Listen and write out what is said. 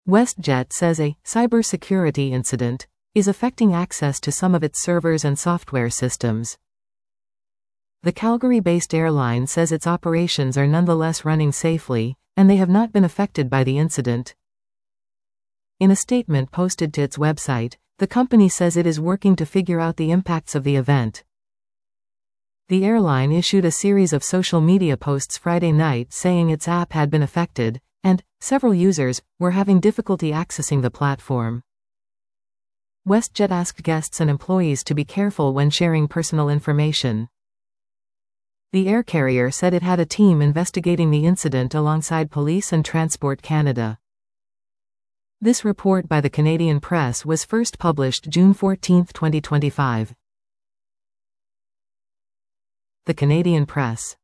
WestJet says a cybersecurity incident is affecting access to some of its servers and software systems. The Calgary-based airline says its operations are nonetheless running safely, and they have not been affected by the incident. In a statement posted to its website, the company says it is working to figure out the impacts of the event. The airline issued a series of social media posts Friday night saying its app had been affected, and several users were having difficulty accessing the platform. WestJet asked guests and employees to be careful when sharing personal information. The air carrier said it had a team investigating the incident alongside police and Transport Canada. This report by the Canadian Press was first published June 14, 2025. The Canadian Press.